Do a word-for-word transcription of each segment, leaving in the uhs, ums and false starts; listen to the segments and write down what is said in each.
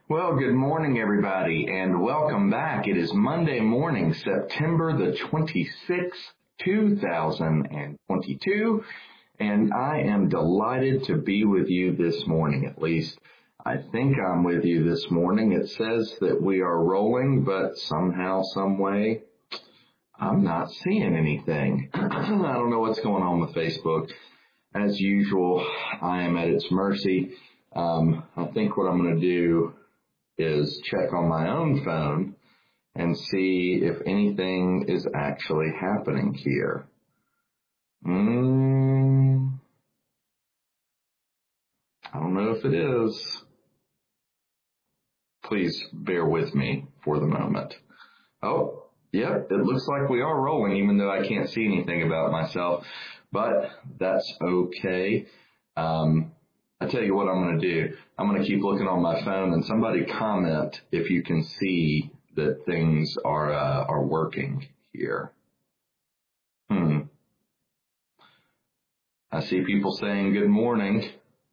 Well, good morning, everybody, and welcome back. It is Monday morning, September the twenty-sixth, two thousand twenty-two, and I am delighted to be with you this morning. At least I think I'm with you this morning. It says that we are rolling, but somehow, some way, I'm not seeing anything. I don't know what's going on with Facebook. As usual, I am at its mercy. Um, I think what I'm going to do is check on my own phone and see if anything is actually happening here. Mm, I don't know if it is. Please bear with me for the moment. Oh, yep, it looks like we are rolling, even though I can't see anything about myself, but that's okay. Um, I tell you what I'm going to do. I'm going to keep looking on my phone, and somebody comment if you can see that things are uh, are working here. Hmm. I see people saying good morning.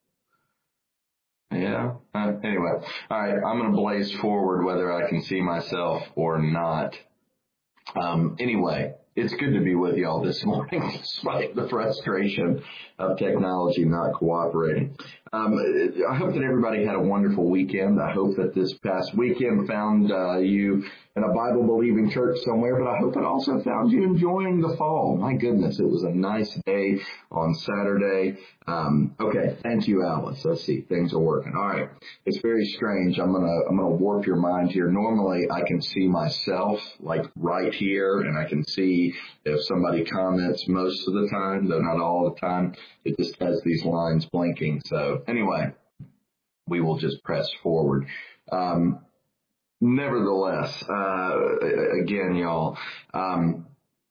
Yeah. Uh, anyway, all right. I'm going to blaze forward whether I can see myself or not. Um, anyway, it's good to be with y'all this morning, despite the frustration of technology not cooperating. Um, I hope that everybody had a wonderful weekend. I hope that this past weekend found uh, you in a Bible-believing church somewhere, but I hope it also found you enjoying the fall. My goodness, it was a nice day on Saturday. Um, okay, thank you, Alice. Let's see, things are working. All right, it's very strange. I'm gonna I'm gonna warp your mind here. Normally, I can see myself like right here, and I can see if somebody comments most of the time, though not all the time. It just has these lines blinking. So anyway, we will just press forward. Um, Nevertheless, uh, again, y'all, um,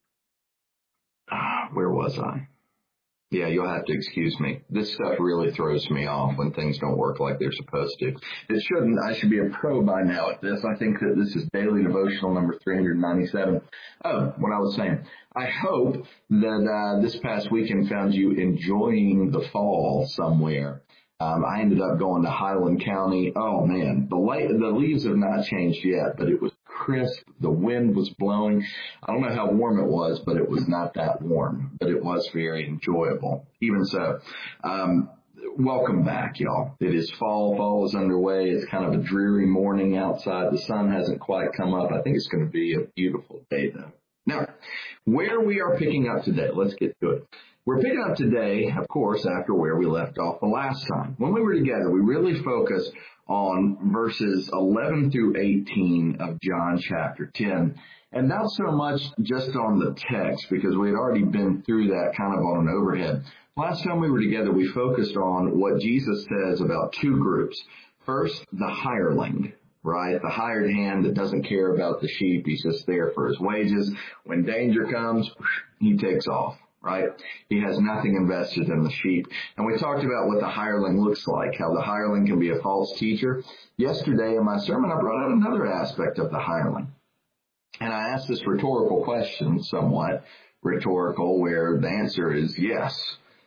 where was I? Yeah, you'll have to excuse me. This stuff really throws me off when things don't work like they're supposed to. It shouldn't. I should be a pro by now at this. I think that this is daily devotional number three hundred ninety-seven. Oh, what I was saying. I hope that uh, this past weekend found you enjoying the fall somewhere. Um, I ended up going to Highland County. Oh, man, the, light, the leaves have not changed yet, but it was crisp. The wind was blowing. I don't know how warm it was, but it was not that warm, but it was very enjoyable. Even so, um, welcome back, y'all. It is fall. Fall is underway. It's kind of a dreary morning outside. The sun hasn't quite come up. I think it's going to be a beautiful day, though. Now, where we are picking up today, let's get to it. We're picking up today, of course, after where we left off the last time. When we were together, we really focused on verses eleven through eighteen of John chapter ten. And not so much just on the text, because we had already been through that kind of on an overhead. Last time we were together, we focused on what Jesus says about two groups. First, the hireling. Right? The hired hand that doesn't care about the sheep. He's just there for his wages. When danger comes, he takes off, right? He has nothing invested in the sheep. And we talked about what the hireling looks like, how the hireling can be a false teacher. Yesterday in my sermon, I brought out another aspect of the hireling. And I asked this rhetorical question, somewhat rhetorical, where the answer is yes.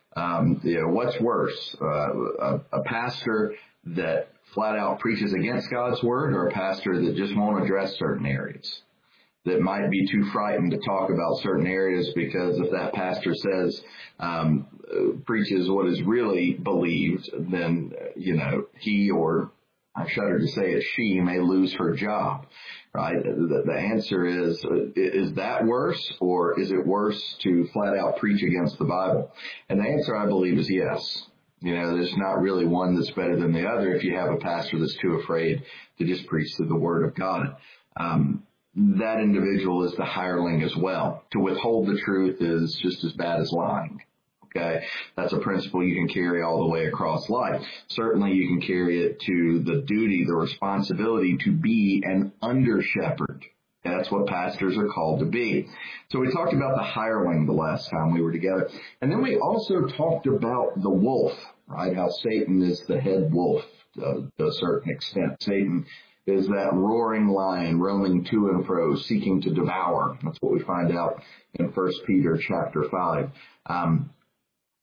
Um, you know, what's worse, uh, a, a pastor that flat out preaches against God's word, or a pastor that just won't address certain areas, that might be too frightened to talk about certain areas because if that pastor says, um, uh, preaches what is really believed, then, uh, you know, he or I shudder to say it, she may lose her job, right? The, the answer is, uh, is that worse, or is it worse to flat out preach against the Bible? And the answer, I believe, is yes. You know, there's not really one that's better than the other if you have a pastor that's too afraid to just preach to the Word of God. Um, that individual is the hireling as well. To withhold the truth is just as bad as lying. Okay, that's a principle you can carry all the way across life. Certainly you can carry it to the duty, the responsibility to be an under-shepherd. That's what pastors are called to be. So we talked about the hireling the last time we were together. And then we also talked about the wolf, right? How Satan is the head wolf uh, to a certain extent. Satan is that roaring lion roaming to and fro, seeking to devour. That's what we find out in First Peter chapter five. Um,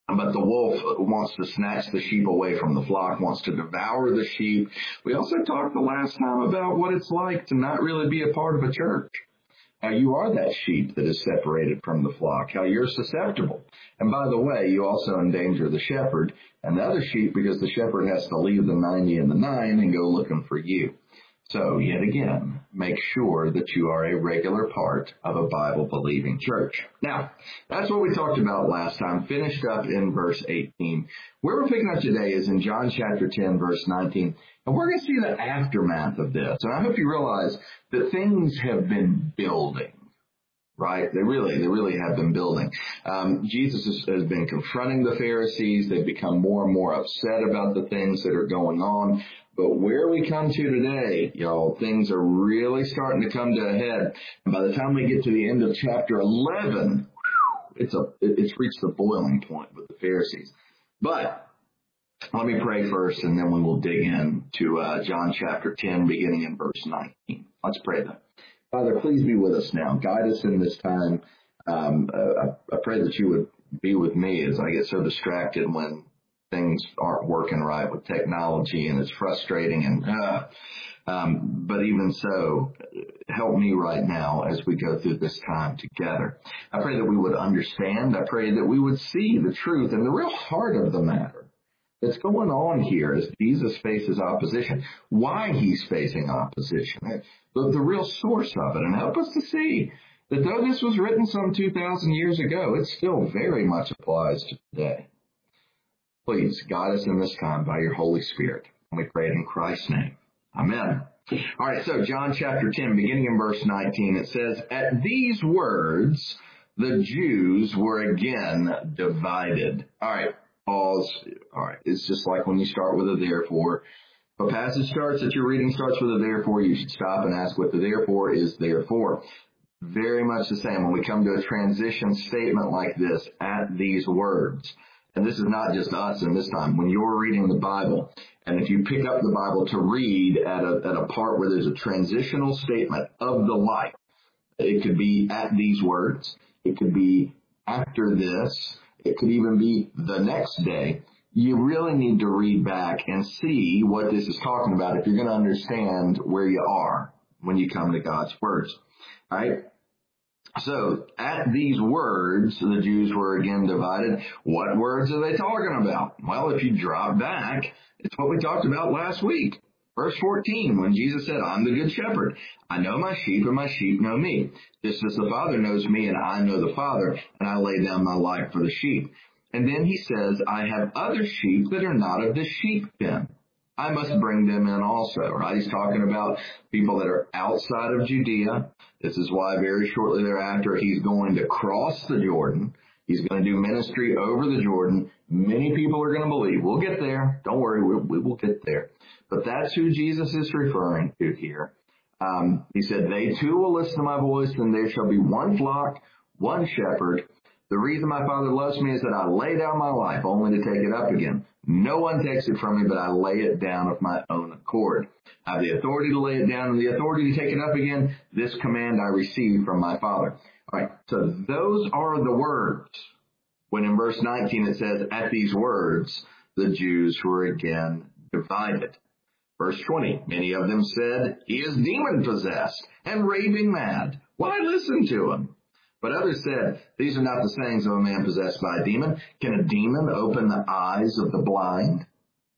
But the wolf wants to snatch the sheep away from the flock, wants to devour the sheep. We also talked the last time about what it's like to not really be a part of a church. How you are that sheep that is separated from the flock, how you're susceptible. And by the way, you also endanger the shepherd and the other sheep because the shepherd has to leave the ninety and the nine and go looking for you. So yet again, make sure that you are a regular part of a Bible-believing church. Now, that's what we talked about last time, finished up in verse eighteen. Where we're picking up today is in John chapter ten, verse nineteen. And we're going to see the aftermath of this. And I hope you realize that things have been building. Right? They really, they really have been building. Um, Jesus has, has been confronting the Pharisees. They've become more and more upset about the things that are going on. But where we come to today, y'all, things are really starting to come to a head. And by the time we get to the end of chapter eleven, it's a, it's reached the boiling point with the Pharisees. But let me pray first, and then we will dig into uh, John chapter ten, beginning in verse nineteen. Let's pray then. Father, please be with us now. Guide us in this time. Um, uh, I, I pray that you would be with me as I get so distracted when things aren't working right with technology, and it's frustrating. And uh, um, but even so, help me right now as we go through this time together. I pray that we would understand. I pray that we would see the truth and the real heart of the matter that's going on here as Jesus faces opposition, why he's facing opposition, the, the real source of it, and help us to see that though this was written some two thousand years ago, it still very much applies to today. Please guide us in this time by your Holy Spirit. And we pray it in Christ's name. Amen. All right, so John chapter ten, beginning in verse nineteen, it says, "At these words, the Jews were again divided." All right. Pause. All right. It's just like when you start with a therefore. If a passage starts that you're reading starts with a therefore, you should stop and ask what the therefore is there for. Very much the same when we come to a transition statement like this, at these words. And this is not just us in this time. When you're reading the Bible, and if you pick up the Bible to read at a, at a part where there's a transitional statement of the like, it could be at these words. It could be after this. It could even be the next day. You really need to read back and see what this is talking about if you're going to understand where you are when you come to God's words. All right? So, at these words, the Jews were again divided. What words are they talking about? Well, if you drop back, it's what we talked about last week. Verse fourteen, when Jesus said, "I'm the good shepherd. I know my sheep, and my sheep know me. Just as the Father knows me, and I know the Father, and I lay down my life for the sheep." And then he says, "I have other sheep that are not of the sheep pen. I must bring them in also," right? He's talking about people that are outside of Judea. This is why very shortly thereafter, he's going to cross the Jordan. He's going to do ministry over the Jordan. Many people are going to believe. We'll get there. Don't worry, we, we will get there. But that's who Jesus is referring to here. Um, he said, "They too will listen to my voice, and there shall be one flock, one shepherd. The reason my Father loves me is that I lay down my life only to take it up again. No one takes it from me, but I lay it down of my own accord. I have the authority to lay it down and the authority to take it up again. This command I received from my Father." All right, so those are the words. When in verse nineteen it says, "At these words, the Jews were again divided." Verse twenty, "Many of them said, 'He is demon-possessed and raving mad. Why listen to him?' But others said, 'These are not the sayings of a man possessed by a demon. Can a demon open the eyes of the blind?'"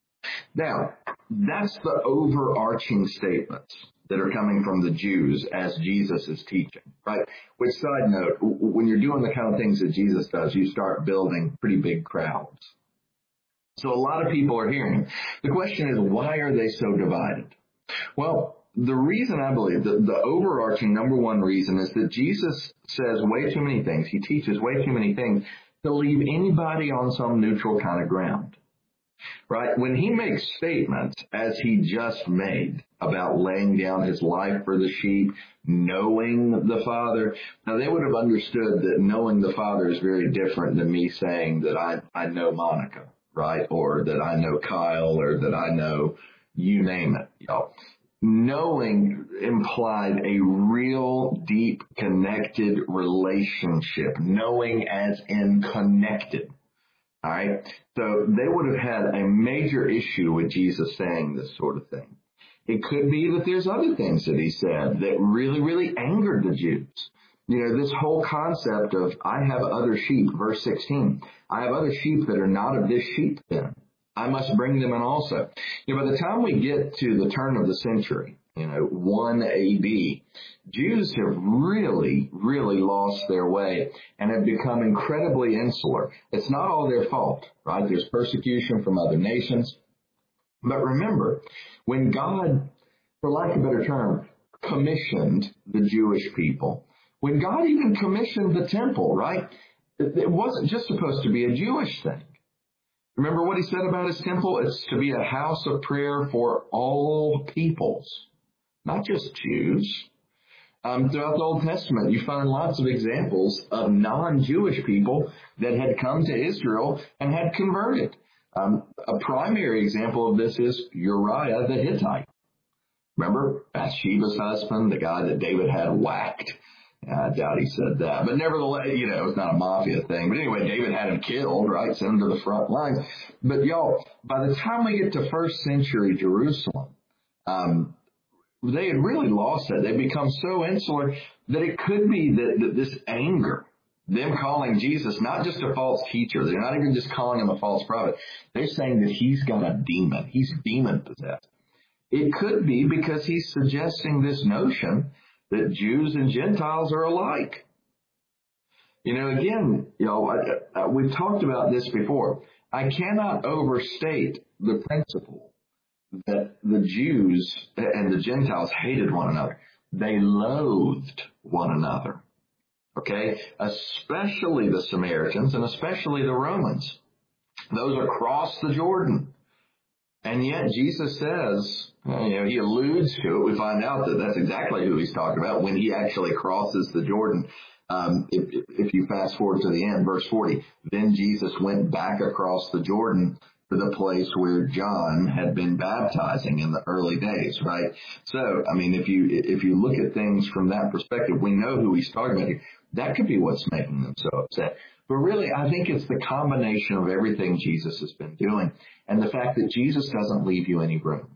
Now, that's the overarching statements that are coming from the Jews as Jesus is teaching, right? Which, side note, when you're doing the kind of things that Jesus does, you start building pretty big crowds. So a lot of people are hearing him. The question is, why are they so divided? Well, the reason I believe, the, the overarching number one reason is that Jesus says way too many things. He teaches way too many things to leave anybody on some neutral kind of ground. Right? When he makes statements, as he just made, about laying down his life for the sheep, knowing the Father, now they would have understood that knowing the Father is very different than me saying that I, I know Monica, right? Or that I know Kyle, or that I know you name it. You know, knowing implied a real, deep, connected relationship. Knowing as in connected. All right. So they would have had a major issue with Jesus saying this sort of thing. It could be that there's other things that he said that really, really angered the Jews. You know, this whole concept of, I have other sheep, verse sixteen. I have other sheep that are not of this sheep pen. I must bring them in also. You know, by the time we get to the turn of the century, you know, one A D, Jews have really, really lost their way and have become incredibly insular. It's not all their fault, right? There's persecution from other nations. But remember, when God, for lack of a better term, commissioned the Jewish people, when God even commissioned the temple, right, it wasn't just supposed to be a Jewish thing. Remember what he said about his temple? It's to be a house of prayer for all peoples, not just Jews. Um, throughout the Old Testament, you find lots of examples of non-Jewish people that had come to Israel and had converted. Um, a primary example of this is Uriah the Hittite. Remember Bathsheba's husband, the guy that David had whacked? I doubt he said that. But nevertheless, you know, it's not a mafia thing. But anyway, David had him killed, right? Sent him to the front lines. But y'all, by the time we get to first century Jerusalem, um, they had really lost it. They become so insular that it could be that, that this anger, them calling Jesus not just a false teacher, they're not even just calling him a false prophet. They're saying that he's got a demon. He's demon possessed. It could be because he's suggesting this notion that Jews and Gentiles are alike. You know, again, you know, I, I, we've talked about this before. I cannot overstate the principle that the Jews and the Gentiles hated one another. They loathed one another. Okay? Especially the Samaritans and especially the Romans. Those across the Jordan. And yet Jesus says, you know, he alludes to it. We find out that that's exactly who he's talking about when he actually crosses the Jordan. Um, if, if you fast forward to the end, verse forty, then Jesus went back across the Jordan to the place where John had been baptizing in the early days, right? So, I mean, if you if you look at things from that perspective, we know who he's talking about here. That could be what's making them so upset. But really, I think it's the combination of everything Jesus has been doing and the fact that Jesus doesn't leave you any room.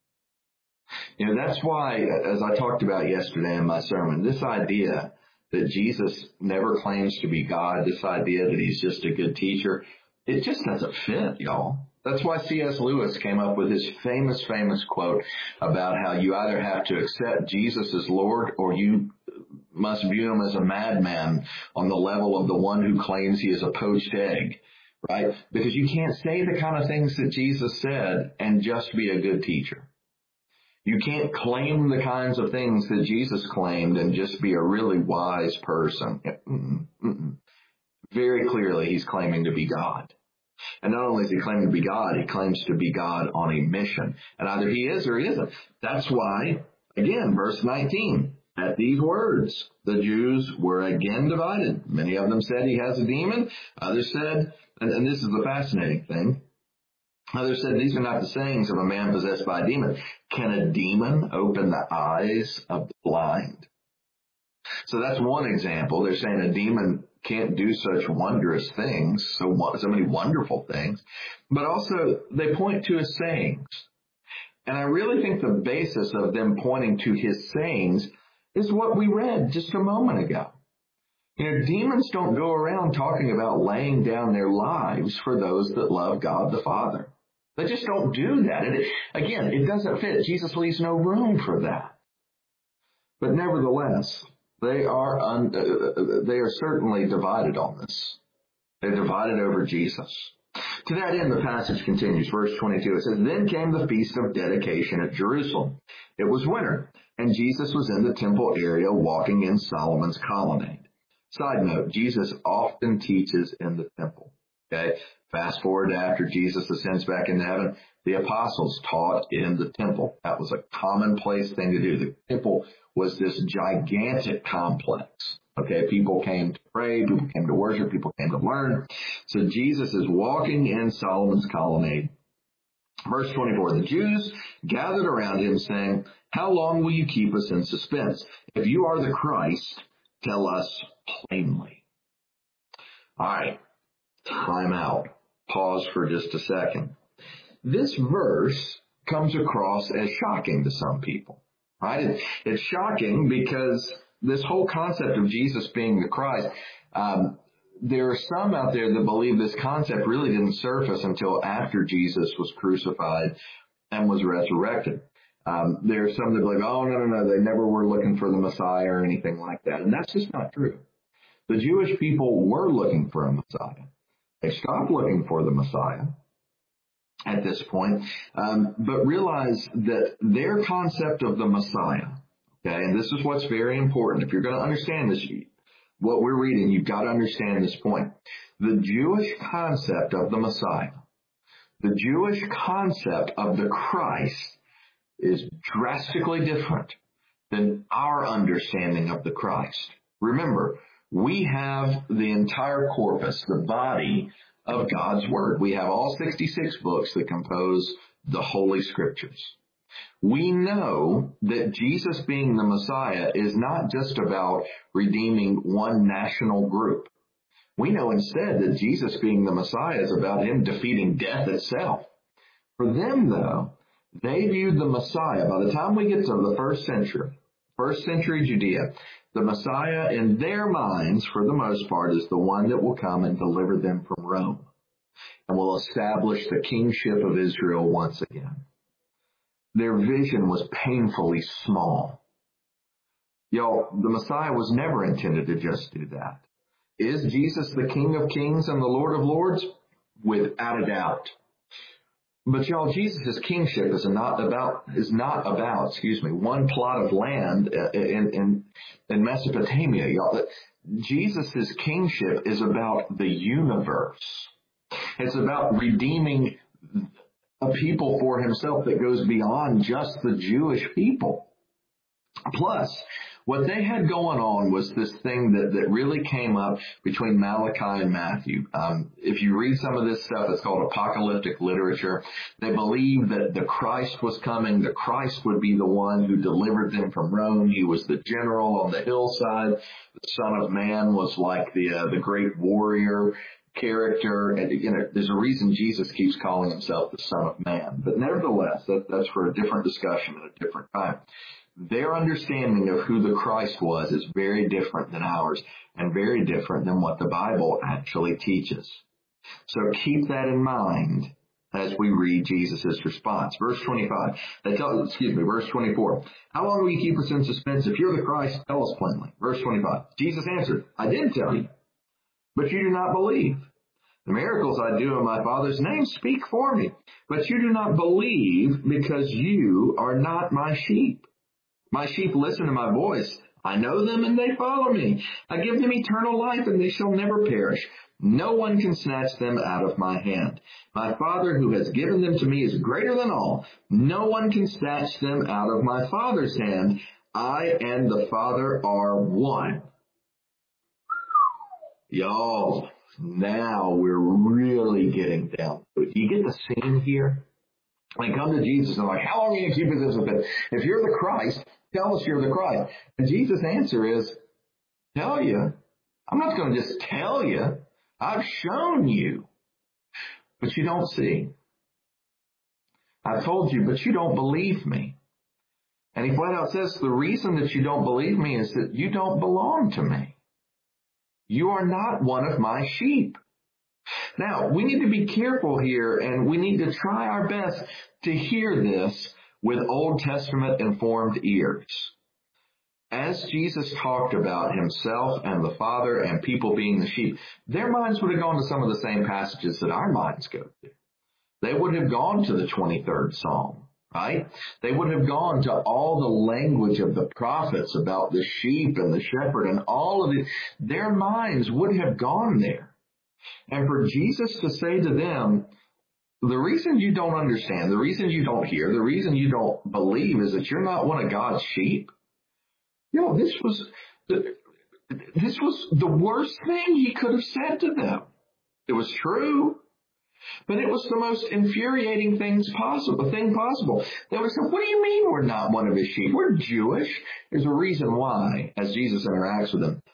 You know, that's why, as I talked about yesterday in my sermon, this idea that Jesus never claims to be God, this idea that he's just a good teacher, it just doesn't fit, y'all. That's why C S Lewis came up with his famous, famous quote about how you either have to accept Jesus as Lord or you must view him as a madman on the level of the one who claims he is a poached egg, right? Because you can't say the kind of things that Jesus said and just be a good teacher. You can't claim the kinds of things that Jesus claimed and just be a really wise person. Mm-mm, mm-mm. Very clearly, he's claiming to be God. And not only is he claiming to be God, he claims to be God on a mission. And either he is or he isn't. That's why, again, verse nineteen, at these words, the Jews were again divided. Many of them said he has a demon. Others said, and, and this is the fascinating thing, others said these are not the sayings of a man possessed by a demon. Can a demon open the eyes of the blind? So that's one example. They're saying a demon can't do such wondrous things, so, so many wonderful things. But also, they point to his sayings. And I really think the basis of them pointing to his sayings is what we read just a moment ago. You know, demons don't go around talking about laying down their lives for those that love God the Father. They just don't do that. And it, again, it doesn't fit. Jesus leaves no room for that. But nevertheless, they are un, uh, they are certainly divided on this. They're divided over Jesus. To that end, the passage continues. Verse twenty-two, it says, then came the feast of dedication at Jerusalem. It was winter, and Jesus was in the temple area walking in Solomon's colonnade. Side note, Jesus often teaches in the temple. Okay, fast forward to after Jesus ascends back into heaven, the apostles taught in the temple. That was a commonplace thing to do. The temple was this gigantic complex. Okay, people came to pray, people came to worship, people came to learn. So Jesus is walking in Solomon's colonnade. Verse twenty-four, the Jews gathered around him saying, how long will you keep us in suspense? If you are the Christ, tell us plainly. All right, time out. pause for just a second. This verse comes across as shocking to some people, right? It, it's shocking because this whole concept of Jesus being the Christ, um, there are some out there that believe this concept really didn't surface until after Jesus was crucified and was resurrected. Um, there are some that believe, oh, no, no, no, they never were looking for the Messiah or anything like that. And that's just not true. The Jewish people were looking for a Messiah. They stopped looking for the Messiah at this point, um, but realize that their concept of the Messiah, okay, and this is what's very important. If you're going to understand this, what we're reading, you've got to understand this point. The Jewish concept of the Messiah, the Jewish concept of the Christ is drastically different than our understanding of the Christ. Remember, we have the entire corpus, the body of God's Word. We have all sixty-six books that compose the Holy Scriptures. We know that Jesus being the Messiah is not just about redeeming one national group. We know instead that Jesus being the Messiah is about him defeating death itself. For them, though, they viewed the Messiah, by the time we get to the first century, first century Judea, the Messiah in their minds, for the most part, is the one that will come and deliver them from Rome and will establish the kingship of Israel once again. Their vision was painfully small. Y'all, the Messiah was never intended to just do that. Is Jesus the King of Kings and the Lord of Lords? Without a doubt. But y'all, Jesus' kingship is not about, is not about, excuse me, one plot of land in, in, in Mesopotamia, y'all. Jesus' kingship is about the universe. It's about redeeming a people for himself that goes beyond just the Jewish people. Plus, what they had going on was this thing that, that really came up between Malachi and Matthew. Um, if you read some of this stuff, it's called apocalyptic literature. They believed that the Christ was coming. The Christ would be the one who delivered them from Rome. He was the general on the hillside. The Son of Man was like the uh, the great warrior character. And, you know, there's a reason Jesus keeps calling himself the Son of Man. But nevertheless, that, that's for a different discussion at a different time. Their understanding of who the Christ was is very different than ours and very different than what the Bible actually teaches. So keep that in mind as we read Jesus' response. Verse twenty-five, they tell, excuse me, verse twenty-four. How long will you keep us in suspense? If you're the Christ, tell us plainly. Verse twenty-five, Jesus answered, I did tell you, but you do not believe. The miracles I do in my Father's name speak for me, but you do not believe because you are not my sheep. My sheep listen to my voice. I know them and they follow me. I give them eternal life and they shall never perish. No one can snatch them out of my hand. My Father who has given them to me is greater than all. No one can snatch them out of my Father's hand. I and the Father are one. Y'all, now we're really getting down to it. Do you get the scene here? They come to Jesus and like, how long are you going to keep us in suspense? If you're the Christ, tell us you're the Christ. And Jesus' answer is, tell you. I'm not going to just tell you. I've shown you. But you don't see. I've told you, but you don't believe me. And he flat out says, the reason that you don't believe me is that you don't belong to me. You are not one of my sheep. Now, we need to be careful here, and we need to try our best to hear this with Old Testament informed ears. As Jesus talked about himself and the Father and people being the sheep, their minds would have gone to some of the same passages that our minds go to. They would have gone to the twenty-third Psalm, right? They would have gone to all the language of the prophets about the sheep and the shepherd and all of it. Their minds would have gone there. And for Jesus to say to them, the reason you don't understand, the reason you don't hear, the reason you don't believe is that you're not one of God's sheep. You know, this was the, this was the worst thing he could have said to them. It was true, but it was the most infuriating things possible, thing possible. They would say, what do you mean we're not one of his sheep? We're Jewish. There's a reason why, as Jesus interacts with them,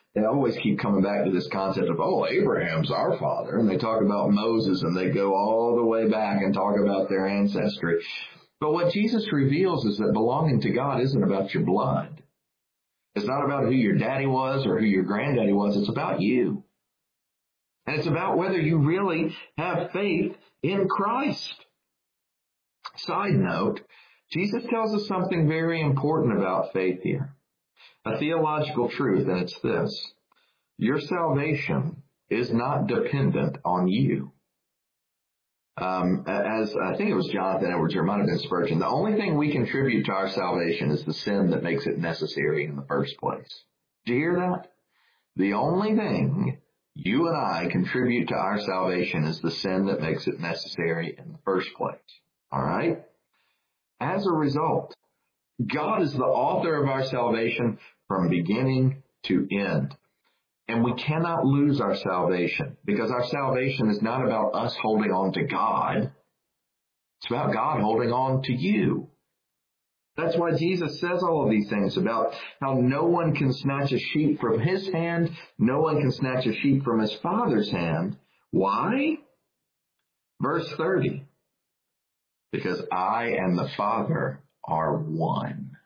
they always keep coming back to this concept of, oh, Abraham's our father. And they talk about Moses and they go all the way back and talk about their ancestry. But what Jesus reveals is that belonging to God isn't about your blood. It's not about who your daddy was or who your granddaddy was. It's about you. And it's about whether you really have faith in Christ. Side note, Jesus tells us something very important about faith here. A theological truth, and it's this. Your salvation is not dependent on you. Um, as I think it was Jonathan Edwards, or it might have been Spurgeon, the only thing we contribute to our salvation is the sin that makes it necessary in the first place. Did you hear that? The only thing you and I contribute to our salvation is the sin that makes it necessary in the first place. All right? As a result, God is the author of our salvation from beginning to end. And we cannot lose our salvation, because our salvation is not about us holding on to God. It's about God holding on to you. That's why Jesus says all of these things about how no one can snatch a sheep from his hand. No one can snatch a sheep from his Father's hand. Why? Verse thirty. Because I and the Father are one.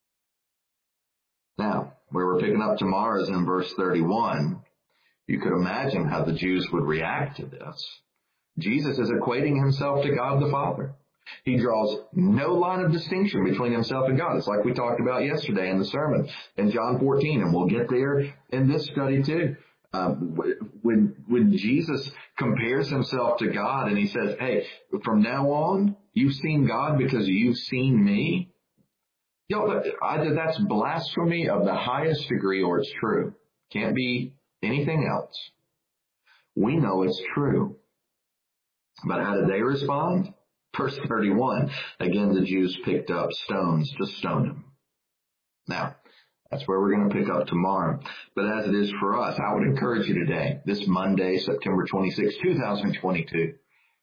Now, where we're picking up tomorrow is in verse thirty-one. You could imagine how the Jews would react to this. Jesus is equating himself to God the Father. He draws no line of distinction between himself and God. It's like we talked about yesterday in the sermon in John fourteen, and we'll get there in this study too. Um, when, when Jesus compares himself to God and he says, hey, from now on, you've seen God because you've seen me. Yo, either that's blasphemy of the highest degree or it's true. Can't be anything else. We know it's true. But how did they respond? Verse thirty-one, again, the Jews picked up stones to stone him. Now, that's where we're going to pick up tomorrow. But as it is for us, I would encourage you today, this Monday, September twenty-sixth, twenty twenty-two,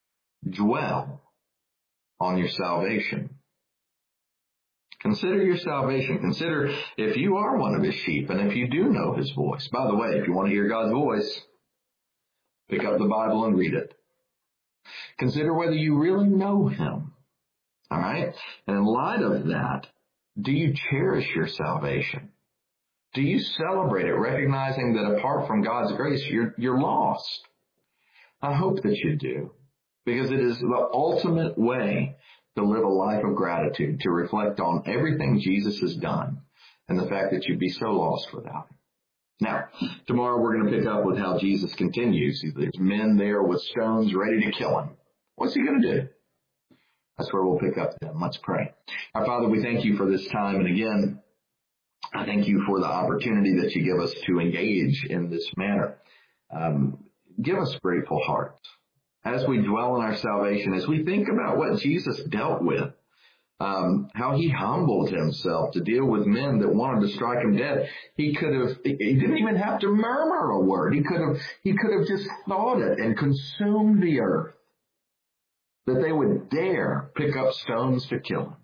dwell on your salvation. Consider your salvation. Consider if you are one of his sheep and if you do know his voice. By the way, if you want to hear God's voice, pick up the Bible and read it. Consider whether you really know him. All right? And in light of that, do you cherish your salvation? Do you celebrate it, recognizing that apart from God's grace, you're, you're lost? I hope that you do, because it is the ultimate way to live a life of gratitude, to reflect on everything Jesus has done and the fact that you'd be so lost without him. Now, tomorrow we're going to pick up with how Jesus continues. There's men there with stones ready to kill him. What's he going to do? That's where we'll pick up then. Let's pray. Our Father, we thank you for this time. And again, I thank you for the opportunity that you give us to engage in this manner. Um, give us grateful hearts as we dwell in our salvation, as we think about what Jesus dealt with. Um, how he humbled himself to deal with men that wanted to strike him dead. He could have, he didn't even have to murmur a word. He could have, he could have just thought it and consumed the earth, that they would dare pick up stones to kill him.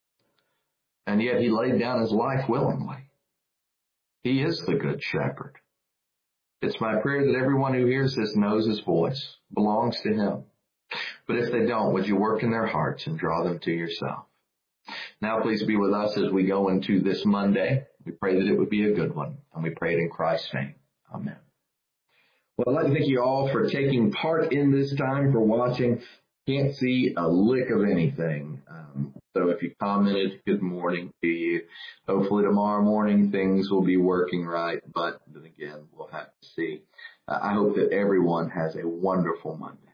And yet he laid down his life willingly. He is the good shepherd. It's my prayer that everyone who hears this knows his voice, belongs to him. But if they don't, would you work in their hearts and draw them to yourself? Now please be with us as we go into this Monday. We pray that it would be a good one, and we pray it in Christ's name. Amen. Well, I'd like to thank you all for taking part in this time, for watching. Can't see a lick of anything. Um, so if you commented, good morning to you. Hopefully tomorrow morning things will be working right, but then again, we'll have to see. Uh, I hope that everyone has a wonderful Monday.